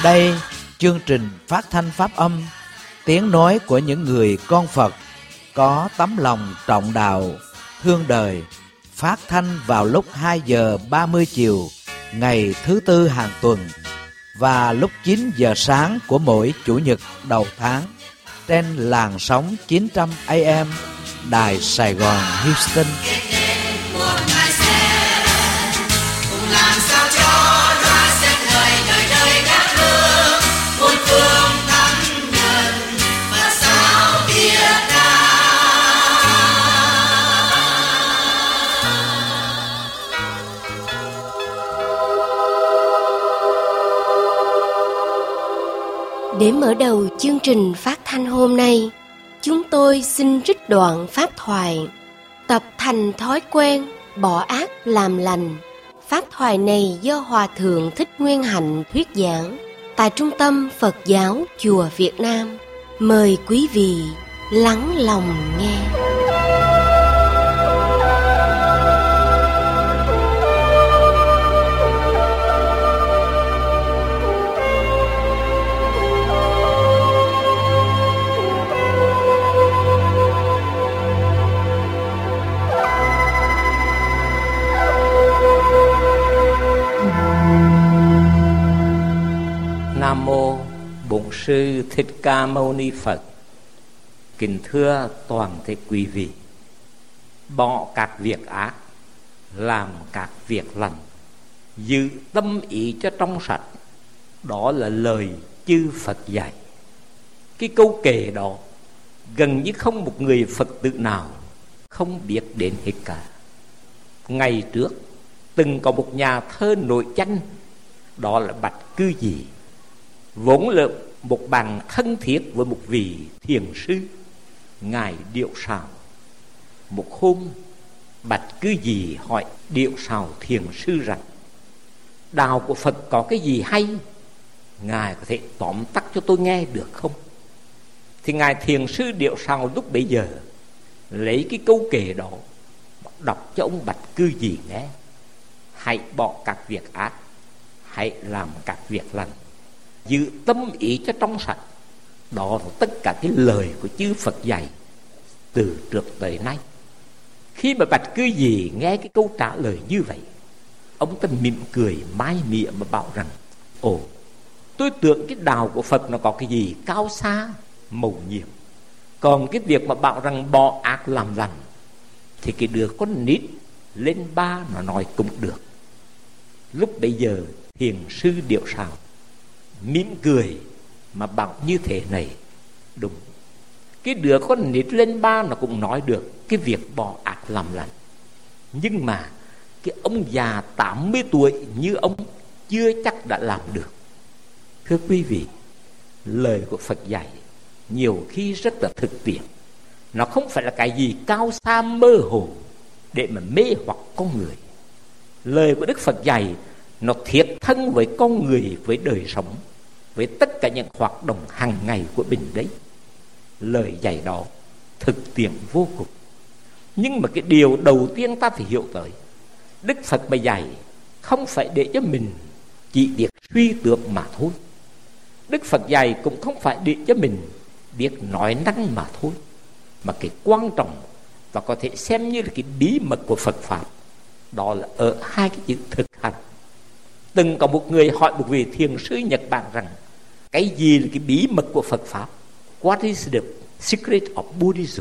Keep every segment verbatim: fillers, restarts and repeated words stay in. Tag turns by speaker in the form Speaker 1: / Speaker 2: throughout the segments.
Speaker 1: Đây, chương trình phát thanh pháp âm, tiếng nói của những người con Phật có tấm lòng trọng đạo, thương đời, phát thanh vào lúc hai giờ ba mươi chiều ngày thứ tư hàng tuần và lúc chín giờ sáng của mỗi chủ nhật đầu tháng trên làn sóng chín trăm A M Đài Sài Gòn Houston.
Speaker 2: Để mở đầu chương trình phát thanh hôm nay, chúng tôi xin trích đoạn pháp thoại Tập thành thói quen, bỏ ác làm lành. Pháp thoại này do Hòa Thượng Thích Nguyên Hạnh thuyết giảng tại Trung tâm Phật giáo Chùa Việt Nam. Mời quý vị lắng lòng nghe.
Speaker 3: Nam mô Bổn Sư Thích Ca Mâu Ni Phật. Kính thưa toàn thể quý vị, bỏ các việc ác, làm các việc lành, giữ tâm ý cho trong sạch, đó là lời chư Phật dạy. Cái câu kệ đó gần như không một người Phật tử nào không biết đến hết cả. Ngày trước từng có một nhà thơ nổi danh, đó là Bạch Cư Dị, vốn là một bạn thân thiết với một vị thiền sư ngài Điệu Sào. Một hôm Bạch Cư Dị hỏi Điệu Sào thiền sư rằng: đạo của Phật có cái gì hay, ngài có thể tóm tắt cho tôi nghe được không? Thì ngài thiền sư Điệu Sào lúc bấy giờ lấy cái câu kệ đó đọc cho ông Bạch Cư Dị nghe: hãy bỏ các việc ác, hãy làm các việc lành, giữ tâm ý cho trong sạch. Đó là tất cả cái lời của chư Phật dạy từ trước tới nay. Khi mà Bạch Cư Dị nghe cái câu trả lời như vậy, ông ta mỉm cười mái mỉa mà bảo rằng: ồ, tôi tưởng cái đạo của Phật nó có cái gì cao xa mầu nhiệm, còn cái việc mà bảo rằng bỏ ác làm lành thì cái đứa con nít lên ba nó nói cũng được. Lúc bấy giờ thiền sư Điệu Sào mỉm cười mà bảo như thế này: đúng, cái đứa con nít lên ba nó cũng nói được cái việc bỏ ác làm lành, nhưng mà cái ông già tám mươi tuổi như ông chưa chắc đã làm được. Thưa quý vị, lời của Phật dạy nhiều khi rất là thực tiễn. Nó không phải là cái gì cao xa mơ hồ để mà mê hoặc con người. Lời của Đức Phật dạy nó thiết thân với con người, với đời sống, với tất cả những hoạt động hàng ngày của mình đấy. Lời dạy đó thực tiễn vô cùng. Nhưng mà cái điều đầu tiên ta phải hiểu tới, Đức Phật mà dạy không phải để cho mình chỉ biết suy tưởng mà thôi. Đức Phật dạy cũng không phải để cho mình biết nói năng mà thôi. Mà cái quan trọng và có thể xem như là cái bí mật của Phật Pháp, đó là ở hai cái chữ thực hành. Từng có một người hỏi một vị thiền sư Nhật Bản rằng: cái gì là cái bí mật của Phật Pháp? What is the secret of Buddhism?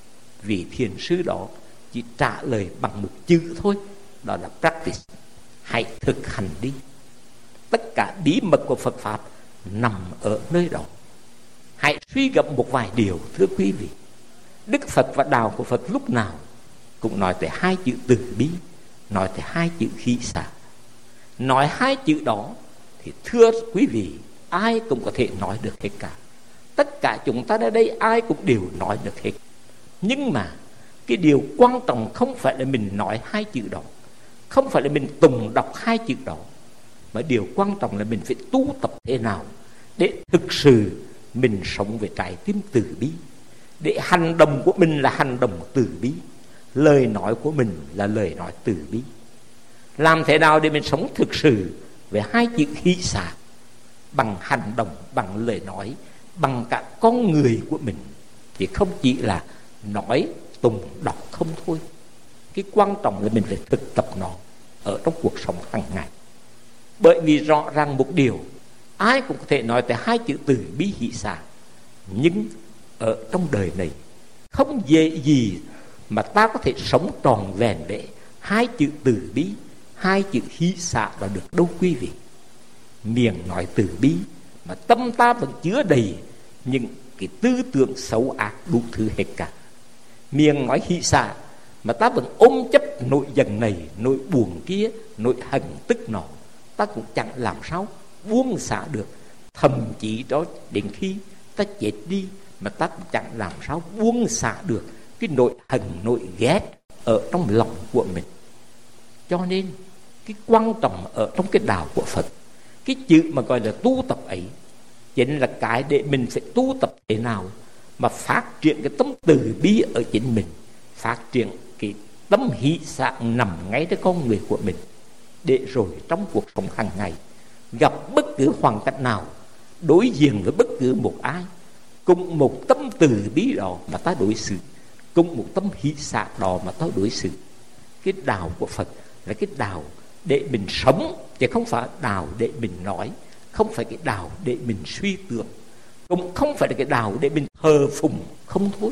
Speaker 3: Vị thiền sư đó chỉ trả lời bằng một chữ thôi, đó là practice. Hãy thực hành đi. Tất cả bí mật của Phật Pháp nằm ở nơi đó. Hãy suy gẫm một vài điều, thưa quý vị. Đức Phật và đạo của Phật lúc nào cũng nói tới hai chữ từ bi, nói tới hai chữ khí xả. Nói hai chữ đó thì thưa quý vị, ai cũng có thể nói được hết cả. Tất cả chúng ta ở đây ai cũng đều nói được hết. Nhưng mà cái điều quan trọng không phải là mình nói hai chữ đó, không phải là mình tùng đọc hai chữ đó, mà điều quan trọng là mình phải tu tập thế nào để thực sự mình sống về trái tim từ bi, để hành động của mình là hành động từ bi, lời nói của mình là lời nói từ bi. Làm thế nào để mình sống thực sự về hai chữ hỷ xả? bằng hành động, bằng lời nói, bằng cả con người của mình, thì không chỉ là nói tùng đọc không thôi. Cái quan trọng là mình phải thực tập nó ở trong cuộc sống hàng ngày. Bởi vì rõ ràng một điều, ai cũng có thể nói tới hai chữ từ bi hỷ xả, nhưng ở trong đời này không dễ gì mà ta có thể sống tròn vẹn để hai chữ từ bi, hai chữ hỷ xả là được đâu quý vị. Miệng nói từ bi mà tâm ta vẫn chứa đầy những cái tư tưởng xấu ác đủ thứ hết cả. Miệng nói hỷ xả mà ta vẫn ôm chấp nỗi giận này, nỗi buồn kia, nỗi hận tức nọ, ta cũng chẳng làm sao buông xả được. Thậm chí đó đến khi ta chết đi mà ta cũng chẳng làm sao buông xả được cái nỗi hận, nỗi ghét ở trong lòng của mình. Cho nên cái quan trọng ở trong cái đạo của Phật, cái chữ mà gọi là tu tập ấy, chính là cái để mình phải tu tập thế nào mà phát triển cái tâm từ bi ở chính mình, phát triển cái tâm hỷ xả nằm ngay trong con người của mình, để rồi trong cuộc sống hàng ngày gặp bất cứ hoàn cảnh nào, đối diện với bất cứ một ai, cùng một tâm từ bi đó mà ta đối xử, cùng một tâm hỷ xả đó mà ta đối xử. Cái đạo của Phật là cái đạo để mình sống, chứ không phải đạo để mình nói, không phải cái đạo để mình suy tưởng, cũng không phải là cái đạo để mình thờ phụng không thôi.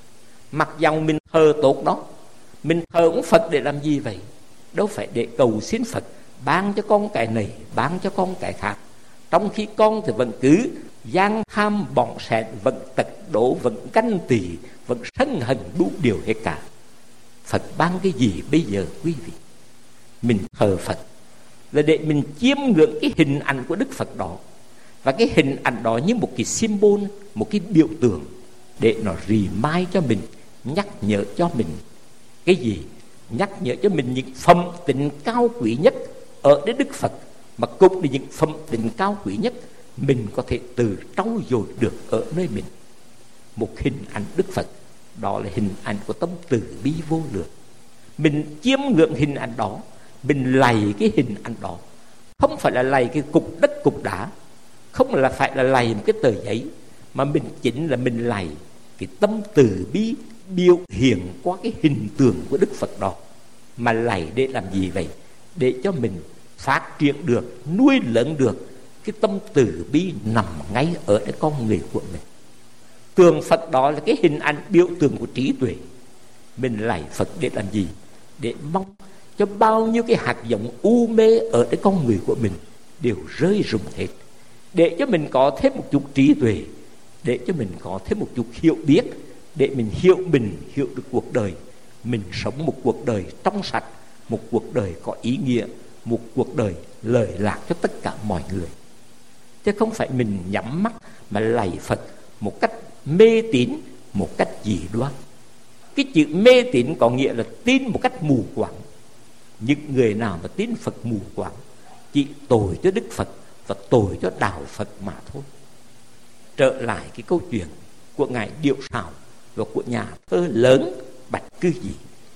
Speaker 3: Mặc dầu mình thờ tốt đó, mình thờ ông Phật để làm gì vậy? Đâu phải để cầu xin Phật ban cho con cái này, ban cho con cái khác, trong khi con thì vẫn cứ gian tham bỏn sẹn, vẫn tật đổ, vẫn ganh tị, vẫn sân hận đủ điều hết cả. Phật ban cái gì bây giờ quý vị? Mình thờ Phật là để mình chiêm ngưỡng cái hình ảnh của Đức Phật đó, và cái hình ảnh đó như một cái symbol, một cái biểu tượng để nó remind cho mình, nhắc nhở cho mình cái gì? Nhắc nhở cho mình những phẩm tính cao quý nhất ở đến Đức Phật, mà cũng là những phẩm tính cao quý nhất mình có thể từ trau dồi được ở nơi mình. Một hình ảnh Đức Phật, đó là hình ảnh của tâm từ bi vô lượng. Mình chiêm ngưỡng hình ảnh đó, mình lạy cái hình ảnh đó, không phải là lạy cái cục đất cục đá, không là phải là lạy một cái tờ giấy, mà mình chính là mình lạy cái tâm từ bi biểu hiện qua cái hình tượng của Đức Phật đó. Mà lạy để làm gì vậy? Để cho mình phát triển được, nuôi lớn được cái tâm từ bi nằm ngay ở cái con người của mình. Tượng Phật đó là cái hình ảnh biểu tượng của trí tuệ. Mình lạy Phật để làm gì? Để mong cho bao nhiêu cái hạt giống u mê ở cái con người của mình đều rơi rụng hết, để cho mình có thêm một chút trí tuệ, để cho mình có thêm một chút hiểu biết, để mình hiểu mình, hiểu được cuộc đời. Mình sống một cuộc đời trong sạch, một cuộc đời có ý nghĩa, một cuộc đời lời lạc cho tất cả mọi người. Chứ không phải mình nhắm mắt mà lạy Phật một cách mê tín, một cách dị đoan. Cái chữ mê tín có nghĩa là tin một cách mù quáng. Những người nào mà tin Phật mù quáng chỉ tội cho Đức Phật và tội cho đạo Phật mà thôi. Trở lại cái câu chuyện của ngài Điệu Sảo và của nhà thơ lớn Bạch Cư Dị.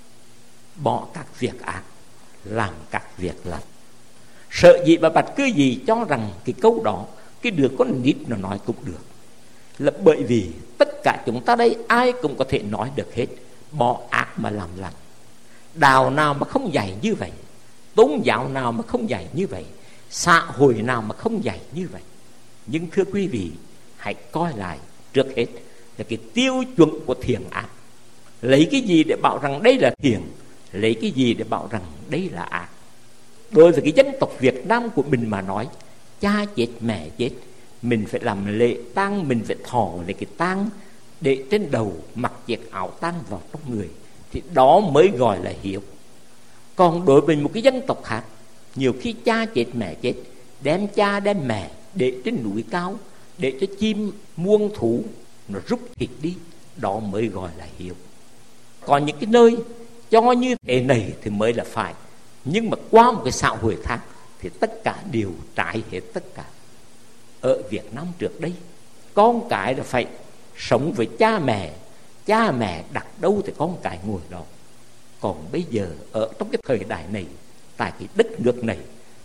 Speaker 3: Bỏ các việc ác, làm các việc lành. Sợ gì mà Bạch Cư Dị cho rằng cái câu đó cái đứa con nít nó nói cũng được, là bởi vì tất cả chúng ta đây ai cũng có thể nói được hết. Bỏ ác mà làm lành. Đạo nào mà không dạy như vậy, tôn giáo nào mà không dạy như vậy, xã hội nào mà không dạy như vậy. Nhưng thưa quý vị, hãy coi lại trước hết là cái tiêu chuẩn của thiện ác. Lấy cái gì để bảo rằng đây là thiện, lấy cái gì để bảo rằng đây là ác. Đối với cái dân tộc Việt Nam của mình mà nói, cha chết mẹ chết, mình phải làm lễ tang, mình phải thọ lấy cái tang để trên đầu mặc chiếc áo tang vào trong người, thì đó mới gọi là hiếu. Còn đối với một cái dân tộc khác, nhiều khi cha chết mẹ chết, đem cha đem mẹ để trên núi cao, để cho chim muông thú nó rút thịt đi, đó mới gọi là hiếu. Còn những cái nơi cho như thế này thì mới là phải, nhưng mà qua một cái xã hội khác thì tất cả đều trái hết tất cả. Ở Việt Nam trước đây, con cái là phải sống với cha mẹ, cha mẹ đặt đâu thì con cái ngồi đó. Còn bây giờ ở trong cái thời đại này, tại cái đất nước này,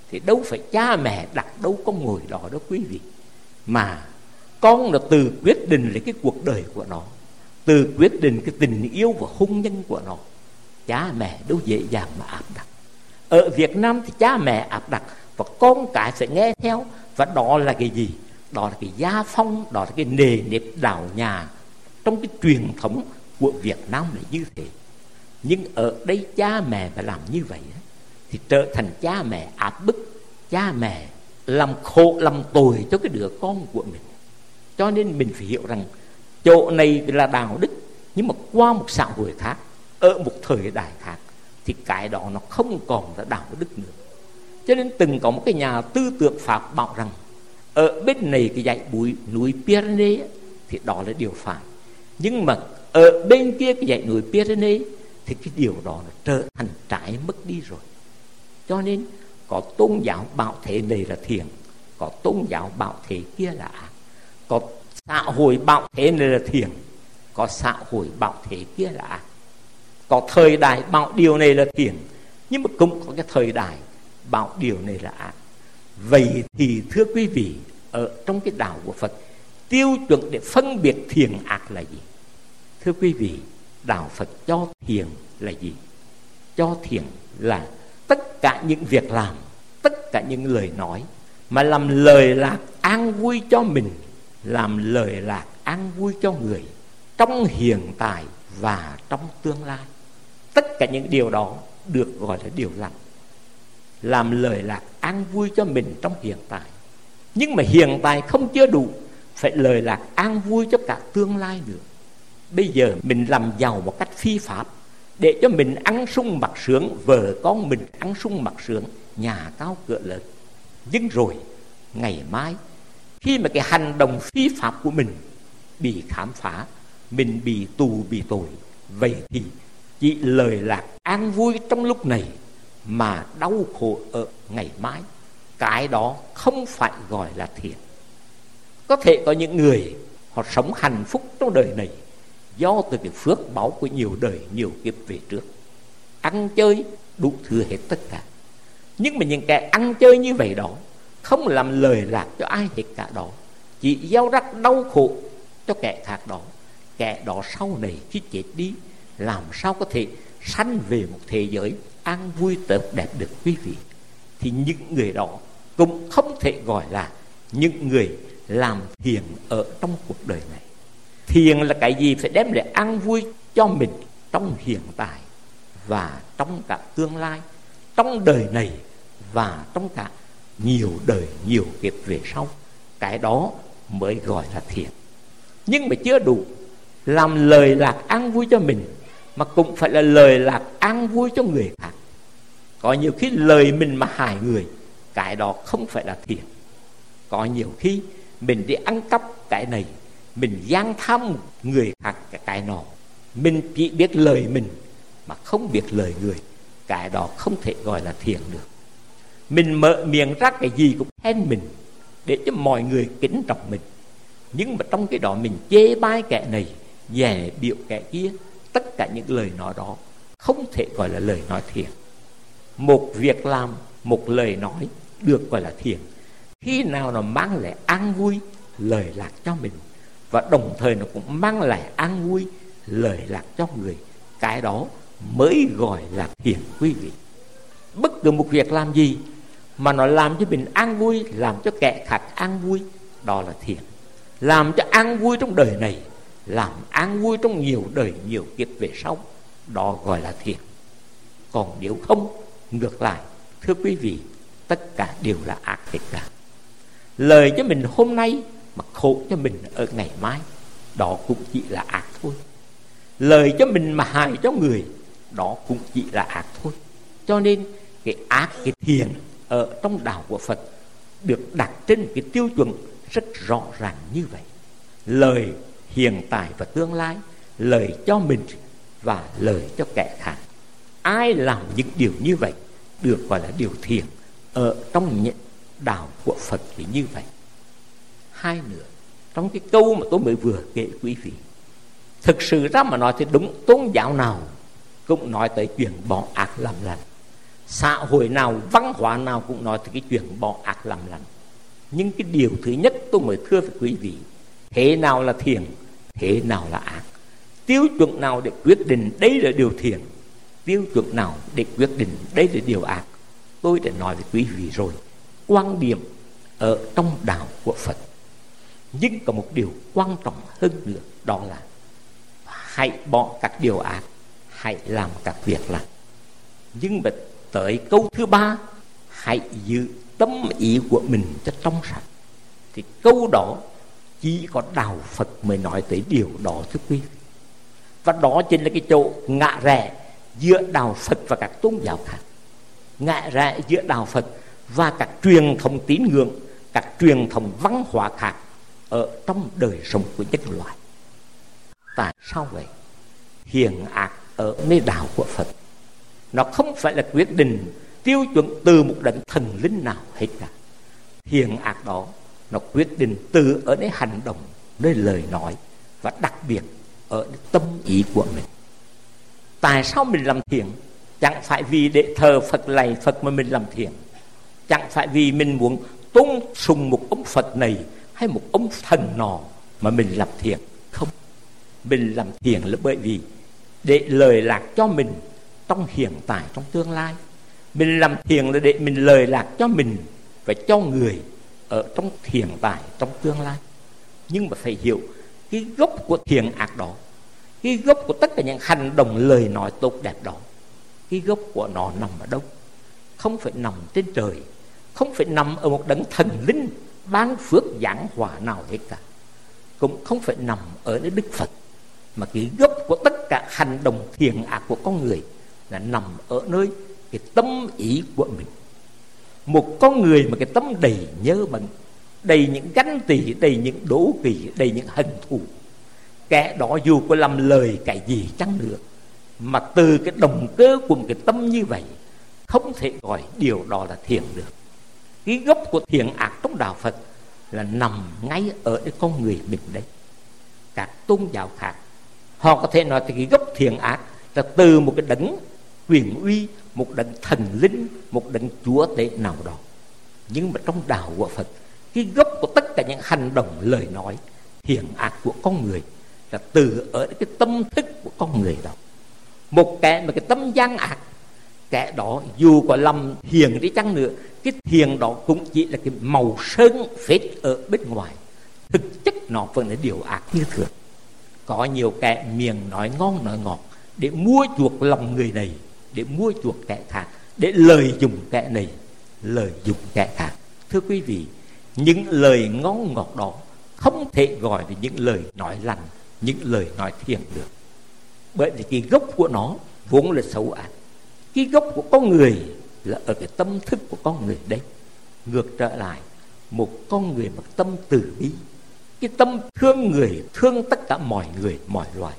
Speaker 3: thì đâu phải cha mẹ đặt đâu con ngồi đó đó quý vị, mà con là tự quyết định lấy cái cuộc đời của nó, tự quyết định cái tình yêu và hôn nhân của nó. Cha mẹ đâu dễ dàng mà áp đặt. Ở Việt Nam thì cha mẹ áp đặt và con cái phải nghe theo. Và đó là cái gì? Đó là cái gia phong, đó là cái nề nếp đạo nhà trong cái truyền thống của Việt Nam là như thế. Nhưng ở đây cha mẹ mà làm như vậy thì trở thành cha mẹ áp bức, cha mẹ làm khổ làm tội cho cái đứa con của mình. Cho nên mình phải hiểu rằng chỗ này là đạo đức, nhưng mà qua một xã hội khác, ở một thời đại khác, thì cái đó nó không còn là đạo đức nữa. Cho nên từng có một cái nhà tư tưởng Pháp bảo rằng ở bên này cái dãy bụi núi Pyrenees thì đó là điều phải, nhưng mà ở bên kia cái dãy núi Pyrenees thì cái điều đó nó trở thành trái mất đi rồi. Cho nên có tôn giáo bảo thế này là thiện, có tôn giáo bảo thế kia là ác, có xã hội bảo thế này là thiện, có xã hội bảo thế kia là ác, có thời đại bảo điều này là thiện, nhưng mà cũng có cái thời đại bảo điều này là ác. Vậy thì thưa quý vị, ở trong cái đạo của Phật, tiêu chuẩn để phân biệt thiện ác là gì? Thưa quý vị, đạo Phật cho thiện là gì? Cho thiện là tất cả những việc làm, tất cả những lời nói mà làm lời lạc an vui cho mình, làm lời lạc an vui cho người trong hiện tại và trong tương lai. Tất cả những điều đó được gọi là điều lành. Làm lời lạc an vui cho mình trong hiện tại, nhưng mà hiện tại không chưa đủ, phải lời lạc an vui cho cả tương lai nữa. Bây giờ mình làm giàu một cách phi pháp để cho mình ăn sung mặc sướng, vợ con mình ăn sung mặc sướng, nhà cao cửa lớn. Nhưng rồi ngày mai khi mà cái hành động phi pháp của mình bị khám phá, mình bị tù bị tội, vậy thì chỉ lời lạc an vui trong lúc này mà đau khổ ở ngày mai, cái đó không phải gọi là thiện. Có thể có những người họ sống hạnh phúc trong đời này do từ cái phước báu của nhiều đời nhiều kiếp về trước, ăn chơi đủ thứ hết tất cả. Nhưng mà những kẻ ăn chơi như vậy đó không làm lời lạc cho ai hết cả đó, chỉ gieo rắc đau khổ cho kẻ khác đó. Kẻ đó sau này khi chết đi làm sao có thể sanh về một thế giới an vui tốt đẹp được quý vị? Thì những người đó cũng không thể gọi là những người làm thiện ở trong cuộc đời này. Thiện là cái gì? Phải đem lại an vui cho mình trong hiện tại và trong cả tương lai, trong đời này và trong cả nhiều đời nhiều kiếp về sau. Cái đó mới gọi là thiện. Nhưng mà chưa đủ. Làm lời lạc an vui cho mình mà cũng phải là lời lạc an vui cho người khác. Có nhiều khi lời mình mà hại người, cái đó không phải là thiện. Có nhiều khi mình đi ăn cắp cái này, mình gian tham người khác cái nọ, mình chỉ biết lời mình mà không biết lời người, cái đó không thể gọi là thiện được. Mình mở miệng ra cái gì cũng khen mình để cho mọi người kính trọng mình, nhưng mà trong cái đó mình chê bai kẻ này, dè biểu kẻ kia. Tất cả những lời nói đó không thể gọi là lời nói thiện. Một việc làm, một lời nói được gọi là thiện khi nào nó mang lại an vui, lời lạc cho mình, và đồng thời nó cũng mang lại an vui, lời lạc cho người. Cái đó mới gọi là thiện quý vị. Bất cứ một việc làm gì mà nó làm cho mình an vui, làm cho kẻ khác an vui, đó là thiện. Làm cho an vui trong đời này, làm an vui trong nhiều đời nhiều kiếp về sau, đó gọi là thiện. Còn nếu không, ngược lại, thưa quý vị, tất cả đều là ác hết cả. Lời cho mình hôm nay mà khổ cho mình ở ngày mai, đó cũng chỉ là ác thôi. Lời cho mình mà hại cho người, đó cũng chỉ là ác thôi. Cho nên cái ác, cái thiện ở trong đạo của Phật được đặt trên cái tiêu chuẩn rất rõ ràng như vậy. Lời hiện tại và tương lai, lời cho mình và lời cho kẻ khác. Ai làm những điều như vậy được gọi là điều thiện ở trong những đạo của Phật thì như vậy. Hai nữa, trong cái câu mà tôi mới vừa kể quý vị, thực sự ra mà nói thì đúng tôn giáo nào cũng nói tới chuyện bỏ ác làm lành. xã hội nào, văn hóa nào cũng nói tới cái chuyện bỏ ác làm lành. Nhưng cái điều thứ nhất tôi mới thưa với quý vị, thế nào là thiện, thế nào là ác, tiêu chuẩn nào để quyết định đây là điều thiện, tiêu chuẩn nào để quyết định đây là điều ác, tôi đã nói với quý vị rồi. Quan điểm ở trong đạo của Phật. Nhưng có một điều quan trọng hơn nữa, đó là hãy bỏ các điều ác, hãy làm các việc lành. Nhưng mà tới câu thứ ba, hãy giữ tâm ý của mình cho trong sạch. Thì câu đó chỉ có đạo Phật mới nói tới điều đó thưa quý vị. Và đó chính là cái chỗ ngã rẽ giữa đạo Phật và các tôn giáo khác, ngã rẽ giữa đạo Phật và các truyền thống tín ngưỡng, các truyền thống văn hóa khác ở trong đời sống của nhân loại. Tại sao vậy? Hiền ác ở nơi đạo của Phật, nó không phải là quyết định tiêu chuẩn từ một đấng thần linh nào hết cả. Hiền ác đó nó quyết định từ ở nơi hành động, nơi lời nói, và đặc biệt ở tâm ý của mình. Tại sao mình làm thiện? Chẳng phải vì để thờ Phật lạy Phật mà mình làm thiện, chẳng phải vì mình muốn tôn sùng một ông Phật này hay một ông thần nọ mà mình làm thiện. Không, mình làm thiện là bởi vì để lời lạc cho mình trong hiện tại, trong tương lai. Mình làm thiện là để mình lời lạc cho mình và cho người ở trong hiện tại, trong tương lai. Nhưng mà phải hiểu cái gốc của thiện ác đó, cái gốc của tất cả những hành động lời nói tốt đẹp đó, cái gốc của nó nằm ở đâu? Không phải nằm trên trời, không phải nằm ở một đấng thần linh ban phước giảng hòa nào hết cả, cũng không phải nằm ở nơi Đức Phật. Mà cái gốc của tất cả hành động thiện ác của con người là nằm ở nơi cái tâm ý của mình. Một con người mà cái tâm đầy nhớ bận, đầy những ganh tị, đầy những đố kỵ, đầy những hận thù, kẻ đó dù có làm lời cái gì chăng nữa, mà từ cái động cơ của một cái tâm như vậy, không thể gọi điều đó là thiện được. Cái gốc của thiện ác trong đạo Phật là nằm ngay ở cái con người mình đấy. Các tôn giáo khác họ có thể nói thì cái gốc thiện ác là từ một cái đấng quyền uy, một đấng thần linh, một đấng chúa tể nào đó. Nhưng mà trong đạo của Phật, cái gốc của tất cả những hành động lời nói thiện ác của con người là từ ở cái tâm thức của con người đó. Một kẻ mà cái tâm gian ác, kẻ đó dù có làm hiền đi chăng nữa, cái thiền đó cũng chỉ là cái màu sơn phết ở bên ngoài, thực chất nó vẫn là điều ác như thường. Có nhiều kẻ miệng nói ngon nói ngọt để mua chuộc lòng người này, để mua chuộc kẻ khác, để lợi dụng kẻ này, lợi dụng kẻ khác. Thưa quý vị, những lời ngon ngọt đó không thể gọi là những lời nói lành, những lời nói thiện được. Bởi vì cái gốc của nó vốn là xấu ác. Cái gốc của con người là ở cái tâm thức của con người đấy. Ngược trở lại, một con người mà tâm từ bi, cái tâm thương người, thương tất cả mọi người, mọi loài.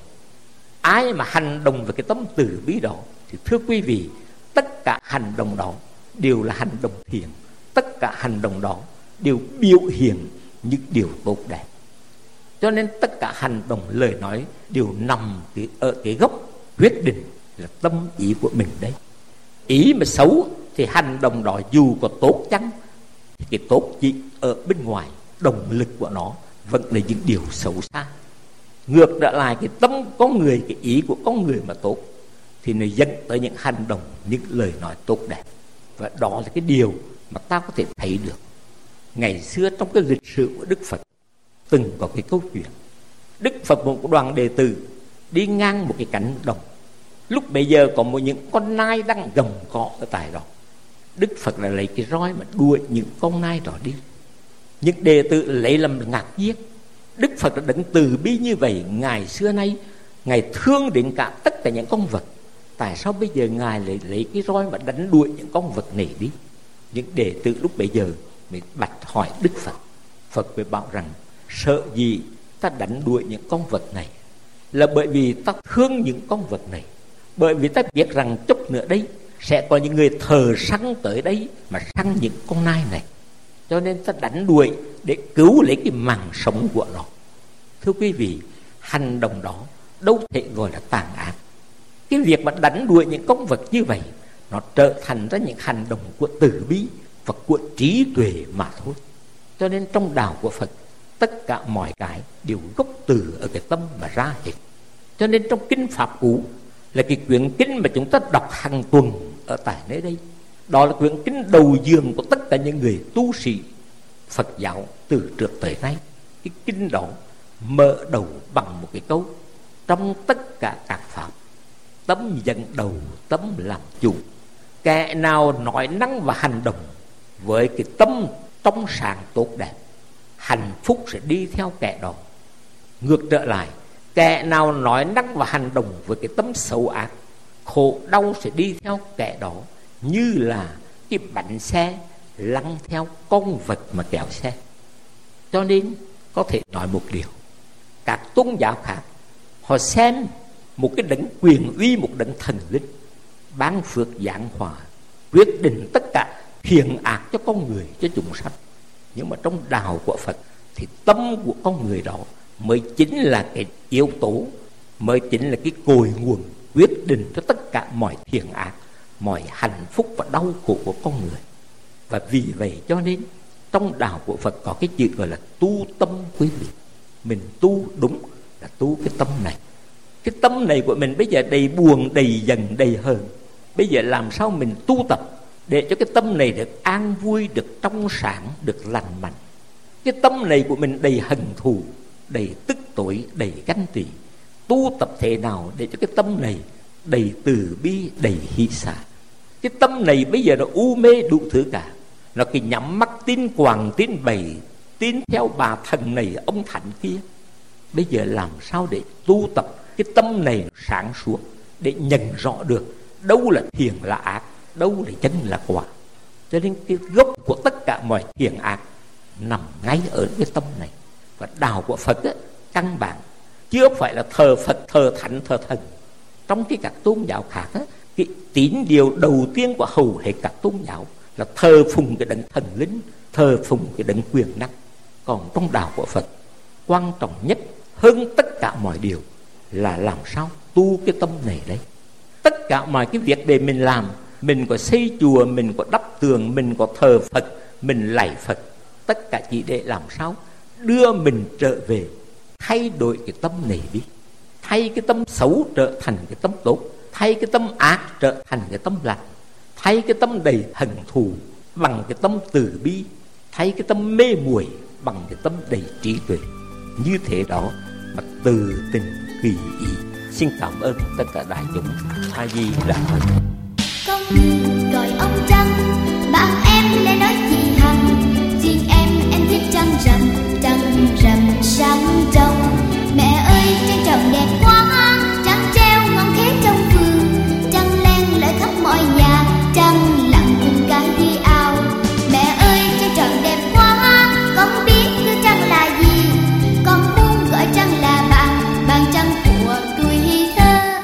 Speaker 3: Ai mà hành động về cái tâm từ bi đó thì thưa quý vị, tất cả hành động đó đều là hành động thiện. Tất cả hành động đó đều biểu hiện những điều tốt đẹp. Cho nên tất cả hành động lời nói đều nằm ở cái gốc quyết định là tâm ý của mình đấy. Ý mà xấu thì hành động đó dù có tốt chăng thì cái tốt chỉ ở bên ngoài, động lực của nó vẫn là những điều xấu xa. Ngược trở lại, cái tâm con người, cái ý của con người mà tốt thì nó dẫn tới những hành động, những lời nói tốt đẹp. Và đó là cái điều mà ta có thể thấy được. Ngày xưa trong cái lịch sử của Đức Phật từng có cái câu chuyện Đức Phật một đoàn đệ tử đi ngang một cái cánh đồng. Lúc bây giờ có một những con nai đang gầm cọ ở tại đó. Đức Phật là lấy cái roi mà đuổi những con nai đó đi. Những đệ tử lấy làm ngạc nhiên. Đức Phật đã đấng từ bi như vậy, ngày xưa nay Ngài thương đến cả tất cả những con vật. Tại sao bây giờ Ngài lại lấy cái roi mà đánh đuổi những con vật này đi? Những đệ tử lúc bây giờ mới bạch hỏi Đức Phật. Phật mới bảo rằng sợ gì ta đánh đuổi những con vật này, là bởi vì ta thương những con vật này. Bởi vì ta biết rằng chút nữa đây sẽ có những người thờ săn tới đây mà săn những con nai này, cho nên ta đánh đuổi để cứu lấy cái mạng sống của nó. Thưa quý vị, hành động đó đâu thể gọi là tàn ác. Cái việc mà đánh đuổi những con vật như vậy nó trở thành ra những hành động của từ bi và của trí tuệ mà thôi. Cho nên trong đạo của Phật, tất cả mọi cái đều gốc từ ở cái tâm mà ra hết. Cho nên trong kinh Pháp Cú là cái quyển kinh mà chúng ta đọc hàng tuần ở tại nơi đây, đó là quyển kinh đầu giường của tất cả những người tu sĩ Phật giáo từ trước tới nay. Cái kinh đó mở đầu bằng một cái câu: trong tất cả các pháp, tâm dẫn đầu, tâm làm chủ. Kẻ nào nói năng và hành động với cái tâm trong sáng tốt đẹp, hạnh phúc sẽ đi theo kẻ đó. Ngược trở lại, kẻ nào nói năng và hành động với cái tâm xấu ác, khổ đau sẽ đi theo kẻ đó, như là cái bánh xe lăn theo con vật mà kéo xe. Cho nên có thể nói một điều, các tôn giáo khác họ xem một cái đấng quyền uy, một đấng thần linh ban phước giáng hòa, quyết định tất cả thiện ác cho con người, cho chúng sanh. Nhưng mà trong đạo của Phật thì tâm của con người đó mới chính là cái yếu tố, mới chính là cái cội nguồn quyết định cho tất cả mọi thiện ác, mọi hạnh phúc và đau khổ của con người. Và vì vậy cho nên trong đạo của Phật có cái chữ gọi là tu tâm quý vị. Mình tu đúng là tu cái tâm này. Cái tâm này của mình bây giờ đầy buồn, đầy giận, đầy hờn. Bây giờ làm sao mình tu tập để cho cái tâm này được an vui, được trong sáng, được lành mạnh. Cái tâm này của mình đầy hận thù, đầy tức tối, đầy ganh tị. Tu tập thế nào để cho cái tâm này đầy từ bi, đầy hỷ xả. Cái tâm này bây giờ nó u mê đủ thứ cả. Nó cứ nhắm mắt tin quàng, tin bày, tin theo bà thần này, ông thánh kia. Bây giờ làm sao để tu tập cái tâm này sáng suốt, để nhận rõ được đâu là thiện là ác, đâu là chân là quả. Cho nên cái gốc của tất cả mọi thiện ác nằm ngay ở cái tâm này. Và đạo của Phật ấy, căn bản chưa phải là thờ Phật, thờ thánh, thờ thần. Trong cái các tôn giáo khác ấy, cái tín điều đầu tiên của hầu hết các tôn giáo là thờ phụng cái đấng thần linh, thờ phụng cái đấng quyền năng. Còn trong đạo của Phật, quan trọng nhất hơn tất cả mọi điều là làm sao tu cái tâm này đấy. Tất cả mọi cái việc để mình làm, mình có xây chùa, mình có đắp tường, mình có thờ Phật, mình lạy Phật, tất cả chỉ để làm sao đưa mình trở về, thay đổi cái tâm này đi, thay cái tâm xấu trở thành cái tâm tốt, thay cái tâm ác trở thành cái tâm lành, thay cái tâm đầy hận thù bằng cái tâm từ bi, thay cái tâm mê muội bằng cái tâm đầy trí tuệ. Như thế đó mà từ tình kỳ ý. Xin cảm ơn tất cả đại chúng. A Di Đà Phật.
Speaker 4: Công gọi ông trăng, bạn em lên nói gì hằng. Riêng em em thích trăng rằm, trăng rằm sáng trong. Mẹ ơi trăng tròn đẹp quá, trăng treo ngon thế trong vườn. Trăng len lỏi khắp mọi nhà, trăng lặng cùng cái đi ao. Mẹ ơi trăng tròn đẹp quá, con biết thứ trăng là gì. Con muốn gọi trăng là bạn, bạn trăng của tuổi thơ.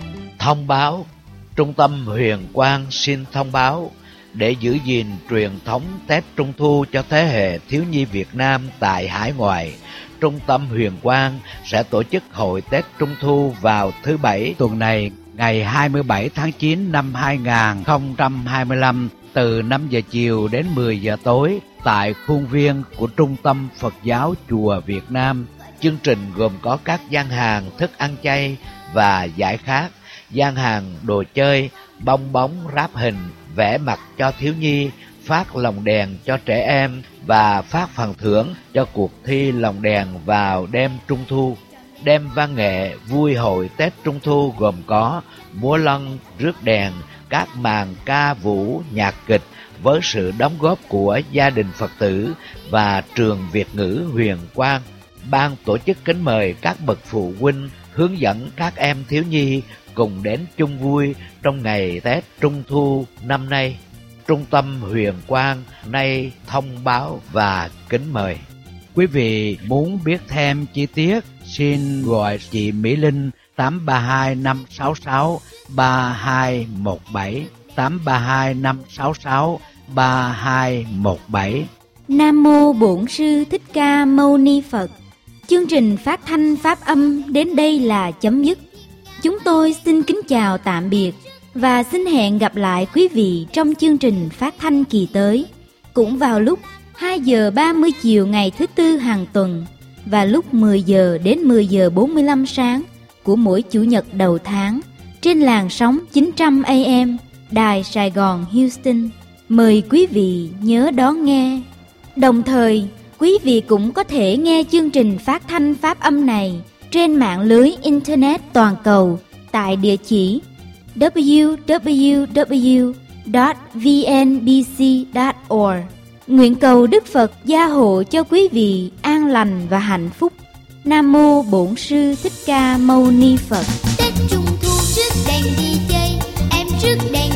Speaker 1: Thông báo. Trung tâm Huyền Quang xin thông báo để giữ gìn truyền thống Tết Trung Thu cho thế hệ thiếu nhi Việt Nam tại hải ngoại. Trung tâm Huyền Quang sẽ tổ chức hội Tết Trung Thu vào thứ Bảy tuần này, ngày hai mươi bảy tháng chín năm hai nghìn không trăm hai mươi lăm, từ năm giờ chiều đến mười giờ tối tại khuôn viên của Trung tâm Phật giáo Chùa Việt Nam. Chương trình gồm có các gian hàng thức ăn chay và giải khát, gian hàng đồ chơi, bong bóng ráp hình, vẽ mặt cho thiếu nhi, phát lồng đèn cho trẻ em và phát phần thưởng cho cuộc thi lồng đèn vào đêm Trung Thu. Đêm văn nghệ vui hội Tết Trung Thu gồm có múa lân, rước đèn, các màn ca vũ, nhạc kịch với sự đóng góp của gia đình Phật tử và trường Việt ngữ Huyền Quang. Ban tổ chức kính mời các bậc phụ huynh hướng dẫn các em thiếu nhi cùng đến chung vui trong ngày Tết Trung Thu năm nay. Trung tâm Huyền Quang nay thông báo và kính mời. Quý vị muốn biết thêm chi tiết, xin gọi chị Mỹ Linh tám ba hai năm sáu sáu ba hai một bảy, tám ba hai năm sáu sáu ba hai một bảy.
Speaker 5: Nam Mô Bổn Sư Thích Ca Mâu Ni Phật. Chương trình phát thanh pháp âm đến đây là chấm dứt. Chúng tôi xin kính chào tạm biệt Và xin hẹn gặp lại quý vị trong chương trình phát thanh kỳ tới, cũng vào lúc hai giờ ba mươi chiều ngày thứ tư hàng tuần và lúc mười giờ đến mười giờ bốn mươi lăm sáng của mỗi chủ nhật đầu tháng trên làn sóng chín trăm A M Đài Sài Gòn Houston. Mời quý vị nhớ đón nghe. Đồng thời, quý vị cũng có thể nghe chương trình phát thanh phát âm này trên mạng lưới Internet toàn cầu tại địa chỉ w w w chấm v n b c chấm org. Nguyện cầu Đức Phật gia hộ cho quý vị an lành và hạnh phúc. Nam mô Bổn Sư Thích Ca Mâu Ni Phật.
Speaker 4: Tết Trung thu trước đèn đi chơi, em trước đèn